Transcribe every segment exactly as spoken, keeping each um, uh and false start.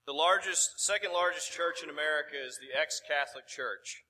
The largest, second largest church in America is the ex-Catholic Church.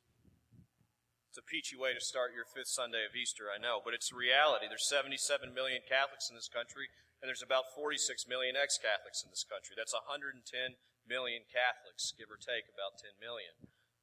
It's a peachy way to start your fifth Sunday of Easter, I know, but it's a reality. There's seventy-seven million Catholics in this country, and there's about forty-six million ex-Catholics in this country. That's one hundred ten million Catholics, give or take about ten million.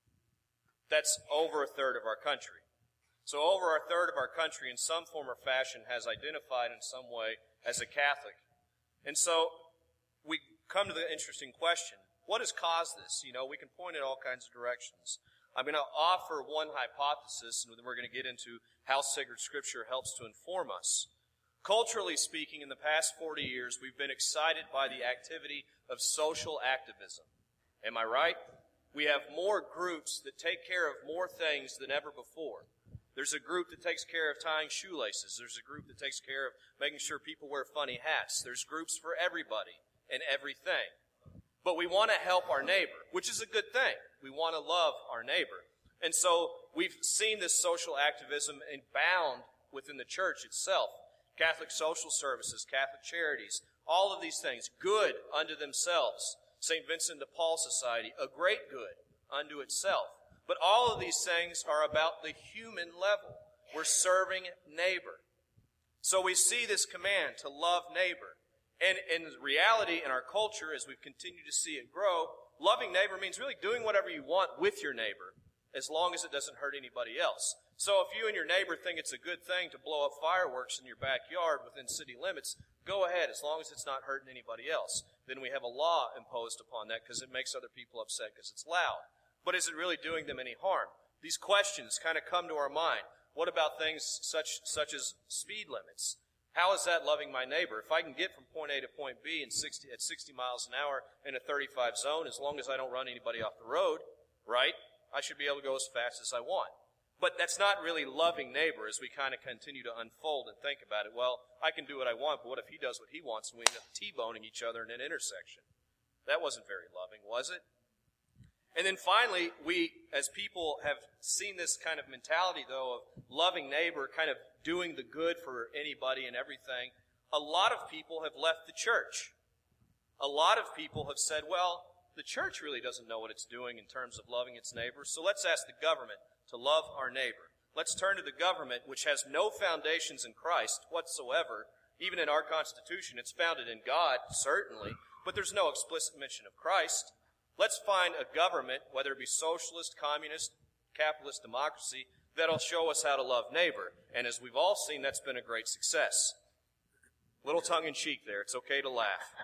That's over a third of our country. So over a third of our country in some form or fashion has identified in some way as a Catholic. And so we come to the interesting question, what has caused this? You know, we can point in all kinds of directions. I'm going to offer one hypothesis, and then we're going to get into how sacred Scripture helps to inform us. Culturally speaking, in the past forty years, we've been excited by the activity of social activism. Am I right? We have more groups that take care of more things than ever before. There's a group that takes care of tying shoelaces. There's a group that takes care of making sure people wear funny hats. There's groups for everybody and everything. But we want to help our neighbor, which is a good thing. We want to love our neighbor. And so we've seen this social activism abound within the church itself. Catholic social services, Catholic charities, all of these things, good unto themselves. Saint Vincent de Paul Society, a great good unto itself. But all of these things are about the human level. We're serving neighbor. So we see this command to love neighbor. And in reality, in our culture, as we've continued to see it grow, loving neighbor means really doing whatever you want with your neighbor, as long as it doesn't hurt anybody else. So if you and your neighbor think it's a good thing to blow up fireworks in your backyard within city limits, go ahead, as long as it's not hurting anybody else. Then we have a law imposed upon that because it makes other people upset because it's loud. But is it really doing them any harm? These questions kind of come to our mind. What about things such such as speed limits? How is that loving my neighbor? If I can get from point A to point B in sixty, at sixty miles an hour in a thirty-five zone, as long as I don't run anybody off the road, right, I should be able to go as fast as I want. But that's not really loving neighbor as we kind of continue to unfold and think about it. Well, I can do what I want, but what if he does what he wants and we end up T-boning each other in an intersection? That wasn't very loving, was it? And then finally, we, as people, have seen this kind of mentality, though, of loving neighbor, kind of doing the good for anybody and everything. A lot of people have left the church. A lot of people have said, well, the church really doesn't know what it's doing in terms of loving its neighbor, so let's ask the government to love our neighbor. Let's turn to the government, which has no foundations in Christ whatsoever. Even in our Constitution, it's founded in God, certainly, but there's no explicit mention of Christ. Let's find a government, whether it be socialist, communist, capitalist democracy, that'll show us how to love neighbor. And as we've all seen, that's been a great success. Little tongue-in-cheek there. It's okay to laugh.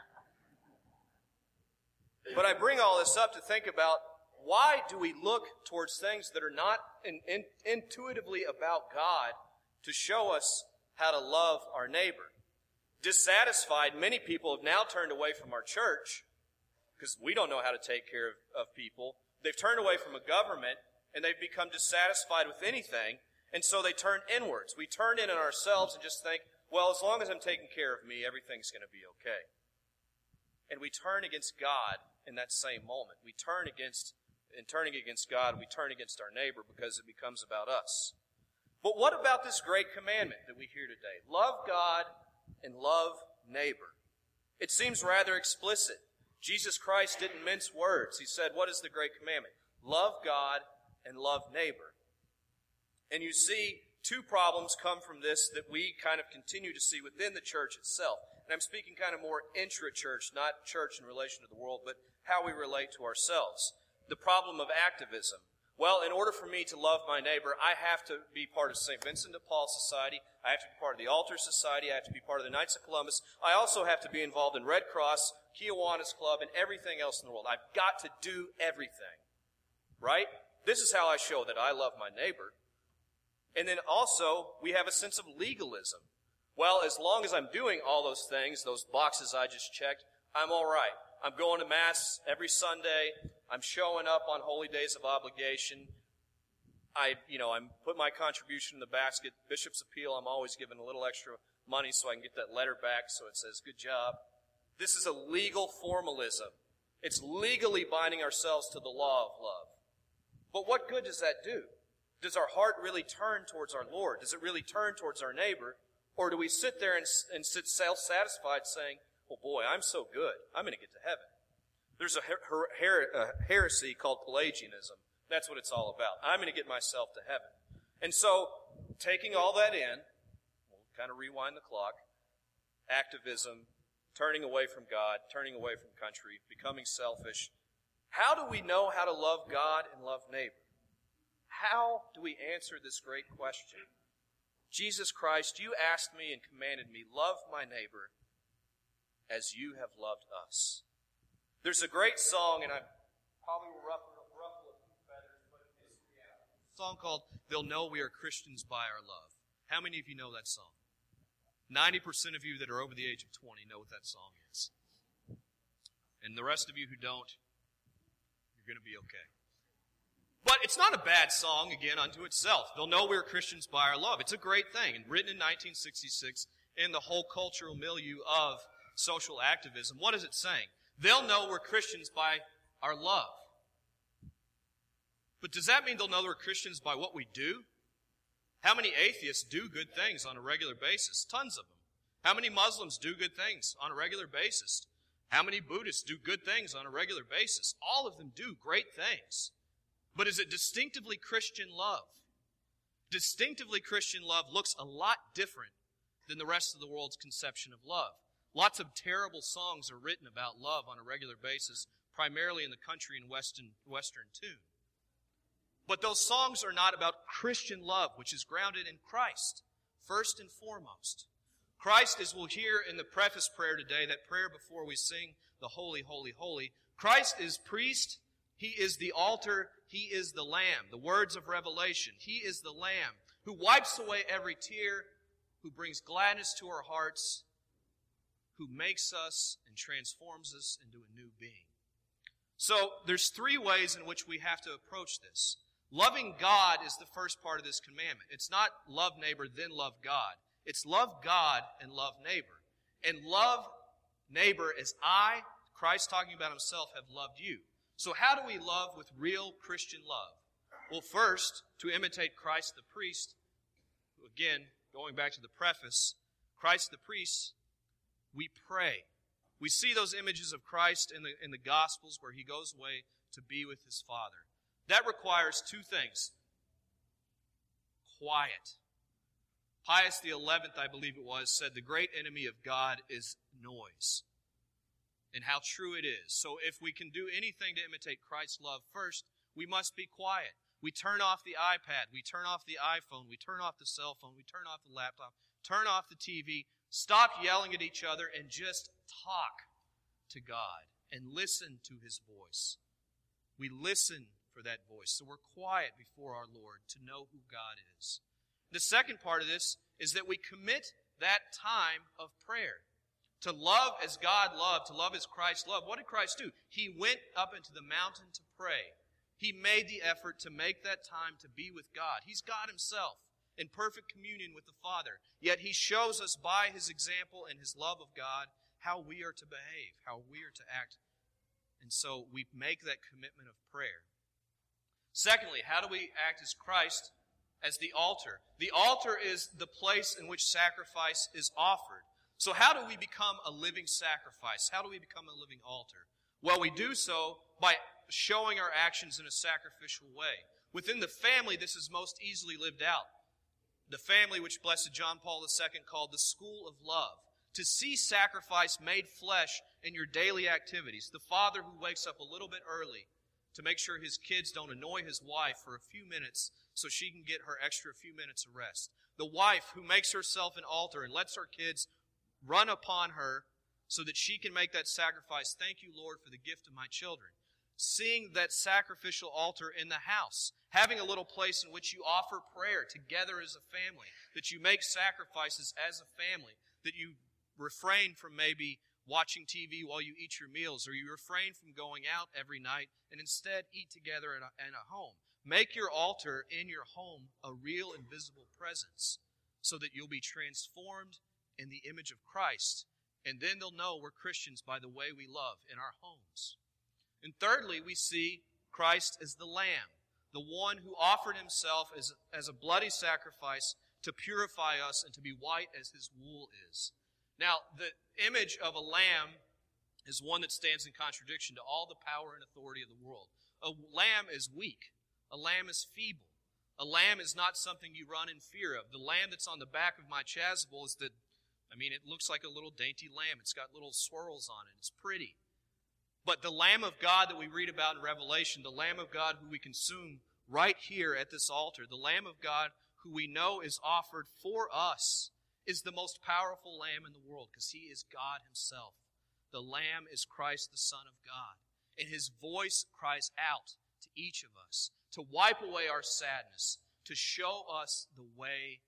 But I bring all this up to think about, why do we look towards things that are not in, in, intuitively about God to show us how to love our neighbor? Dissatisfied, many people have now turned away from our church because we don't know how to take care of, of people. They've turned away from a government, and they've become dissatisfied with anything, and so they turn inwards. We turn in on ourselves and just think, well, as long as I'm taking care of me, everything's going to be okay. And we turn against God in that same moment. We turn against, in turning against God, we turn against our neighbor because it becomes about us. But what about this great commandment that we hear today? Love God and love neighbor. It seems rather explicit. Jesus Christ didn't mince words. He said, what is the great commandment? Love God and love neighbor. And you see, two problems come from this that we kind of continue to see within the church itself. And I'm speaking kind of more intra-church, not church in relation to the world, but how we relate to ourselves. The problem of activism. Well, in order for me to love my neighbor, I have to be part of Saint Vincent de Paul Society. I have to be part of the Altar Society. I have to be part of the Knights of Columbus. I also have to be involved in Red Cross, Kiwanis Club, and everything else in the world. I've got to do everything. Right? This is how I show that I love my neighbor. And then also, we have a sense of legalism. Well, as long as I'm doing all those things, those boxes I just checked, I'm all right. I'm going to Mass every Sunday. I'm showing up on holy days of obligation. I, you know, I'm put my contribution in the basket. Bishop's Appeal, I'm always giving a little extra money so I can get that letter back so it says, good job. This is a legal formalism. It's legally binding ourselves to the law of love. But what good does that do? Does our heart really turn towards our Lord? Does it really turn towards our neighbor? Or do we sit there and, and sit self-satisfied saying, well, boy, I'm so good. I'm going to get to heaven. There's a, her, her, a heresy called Pelagianism. That's what it's all about. I'm going to get myself to heaven. And so, taking all that in, we'll kind of rewind the clock, activism, turning away from God, turning away from country, becoming selfish. How do we know how to love God and love neighbor? How do we answer this great question? Jesus Christ, you asked me and commanded me, love my neighbor as you have loved us. There's a great song, and I probably will ruffle, ruffle a few feathers, but it's reality. A song called They'll Know We Are Christians by Our Love. How many of you know that song? ninety percent of you that are over the age of twenty know what that song is. And the rest of you who don't, you're going to be okay. But it's not a bad song, again, unto itself. They'll know we're Christians by our love. It's a great thing. And written in nineteen sixty-six in the whole cultural milieu of social activism. What is it saying? They'll know we're Christians by our love. But does that mean they'll know we're Christians by what we do? How many atheists do good things on a regular basis? Tons of them. How many Muslims do good things on a regular basis? How many Buddhists do good things on a regular basis? All of them do great things. But is it distinctively Christian love? Distinctively Christian love looks a lot different than the rest of the world's conception of love. Lots of terrible songs are written about love on a regular basis, primarily in the country and Western, Western tune. But those songs are not about Christian love, which is grounded in Christ, first and foremost. Christ, as we'll hear in the preface prayer today, that prayer before we sing the Holy, Holy, Holy, Christ is priest, He is the altar, He is the Lamb. The words of Revelation, He is the Lamb who wipes away every tear, who brings gladness to our hearts, who makes us and transforms us into a new being. So there's three ways in which we have to approach this. Loving God is the first part of this commandment. It's not love neighbor, then love God. It's love God and love neighbor. And love neighbor as I, Christ talking about Himself, have loved you. So how do we love with real Christian love? Well, first, to imitate Christ the priest, who again, going back to the preface, Christ the priest, we pray. We see those images of Christ in the, in the Gospels where He goes away to be with His Father. That requires two things. Quiet. Pius the eleventh, I believe it was, said the great enemy of God is noise. And how true it is. So if we can do anything to imitate Christ's love first, we must be quiet. We turn off the iPad. We turn off the iPhone. We turn off the cell phone. We turn off the laptop. Turn off the T V. Stop yelling at each other and just talk to God and listen to His voice. We listen for that voice. So we're quiet before our Lord to know who God is. The second part of this is that we commit that time of prayer. To love as God loved, to love as Christ loved. What did Christ do? He went up into the mountain to pray. He made the effort to make that time to be with God. He's God Himself in perfect communion with the Father. Yet He shows us by His example and His love of God how we are to behave, how we are to act. And so we make that commitment of prayer. Secondly, how do we act as Christ as the altar? The altar is the place in which sacrifice is offered. So how do we become a living sacrifice? How do we become a living altar? Well, we do so by showing our actions in a sacrificial way. Within the family, this is most easily lived out. The family which Blessed John Paul the Second called the school of love. To see sacrifice made flesh in your daily activities. The father who wakes up a little bit early to make sure his kids don't annoy his wife for a few minutes so she can get her extra few minutes of rest. The wife who makes herself an altar and lets her kids run upon her so that she can make that sacrifice. Thank you, Lord, for the gift of my children. Seeing that sacrificial altar in the house. Having a little place in which you offer prayer together as a family. That you make sacrifices as a family. That you refrain from maybe watching T V while you eat your meals. Or you refrain from going out every night and instead eat together in a, in a home. Make your altar in your home a real and visible presence so that you'll be transformed in the image of Christ. And then they'll know we're Christians by the way we love in our homes. And thirdly, we see Christ as the Lamb, the one who offered Himself as, as a bloody sacrifice to purify us and to be white as His wool is. Now, the image of a lamb is one that stands in contradiction to all the power and authority of the world. A lamb is weak. A lamb is feeble. A lamb is not something you run in fear of. The lamb that's on the back of my chasuble is the, I mean, it looks like a little dainty lamb. It's got little swirls on it. It's pretty. But the Lamb of God that we read about in Revelation, the Lamb of God who we consume right here at this altar, the Lamb of God who we know is offered for us, is the most powerful Lamb in the world because He is God Himself. The Lamb is Christ, the Son of God. And His voice cries out to each of us to wipe away our sadness, to show us the way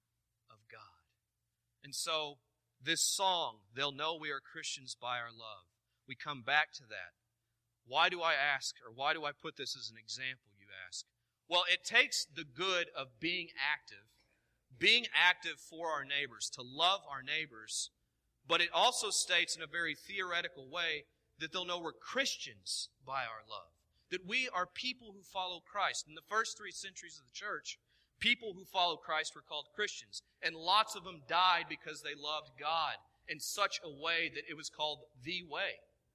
of God. And so, this song, they'll know we are Christians by our love. We come back to that. Why do I ask, or why do I put this as an example, you ask? Well, it takes the good of being active, being active for our neighbors, to love our neighbors, but it also states in a very theoretical way that they'll know we're Christians by our love, that we are people who follow Christ. In the first three centuries of the church, people who followed Christ were called Christians, and lots of them died because they loved God in such a way that it was called the way.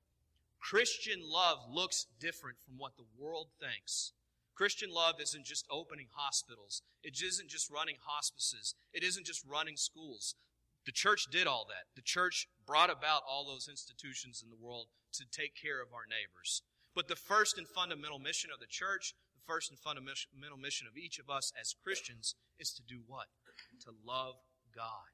Christian love looks different from what the world thinks. Christian love isn't just opening hospitals. It isn't just running hospices. It isn't just running schools. The church did all that. The church brought about all those institutions in the world to take care of our neighbors. But the first and fundamental mission of the church, the first and fundamental mission of each of us as Christians is to do what? To love God.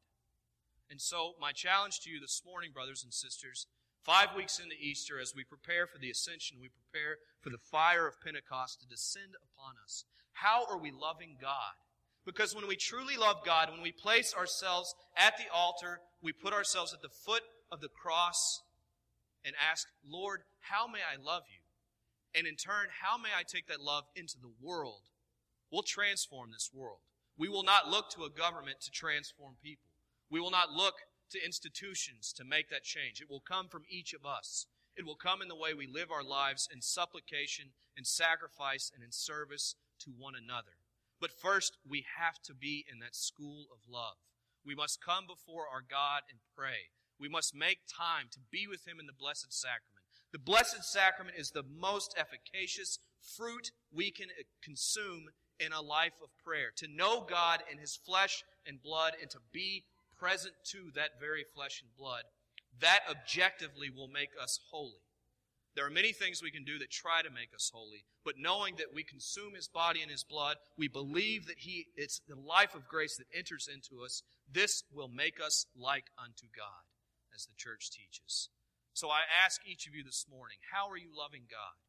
And so my challenge to you this morning, brothers and sisters, five weeks into Easter, as we prepare for the ascension, we prepare for the fire of Pentecost to descend upon us. How are we loving God? Because when we truly love God, when we place ourselves at the altar, we put ourselves at the foot of the cross and ask, Lord, how may I love you? And in turn, how may I take that love into the world? We'll transform this world. We will not look to a government to transform people. We will not look to institutions to make that change. It will come from each of us. It will come in the way we live our lives in supplication, in sacrifice, and in service to one another. But first, we have to be in that school of love. We must come before our God and pray. We must make time to be with Him in the Blessed Sacrament. The Blessed Sacrament is the most efficacious fruit we can consume in a life of prayer. To know God in His flesh and blood and to be present to that very flesh and blood, that objectively will make us holy. There are many things we can do that try to make us holy, but knowing that we consume His body and His blood, we believe that He, it's the life of grace that enters into us, this will make us like unto God, as the church teaches. So I ask each of you this morning, how are you loving God?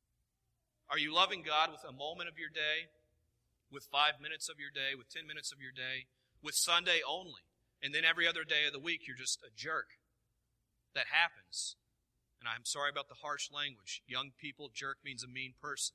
Are you loving God with a moment of your day, with five minutes of your day, with ten minutes of your day, with Sunday only? And then every other day of the week, you're just a jerk. That happens. And I'm sorry about the harsh language. Young people, jerk means a mean person.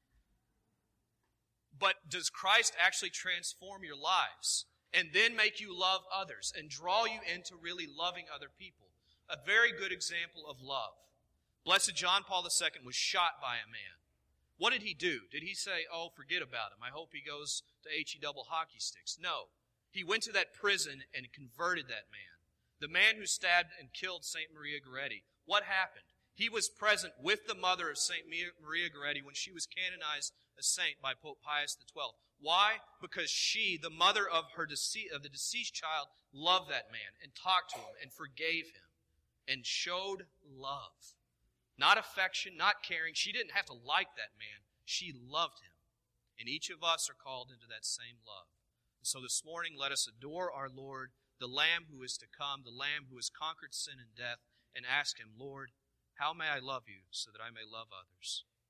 But does Christ actually transform your lives and then make you love others and draw you into really loving other people? A very good example of love. Blessed John Paul the Second was shot by a man. What did he do? Did he say, oh, forget about him, I hope he goes to H E double hockey sticks? No. He went to that prison and converted that man. The man who stabbed and killed Saint Maria Goretti. What happened? He was present with the mother of Saint Maria Goretti when she was canonized a saint by Pope Pius the twelfth. Why? Because she, the mother of her dece- of the deceased child, loved that man and talked to him and forgave him and showed love. Not affection, not caring. She didn't have to like that man. She loved him. And each of us are called into that same love. So this morning, let us adore our Lord, the Lamb who is to come, the Lamb who has conquered sin and death, and ask Him, Lord, how may I love you so that I may love others?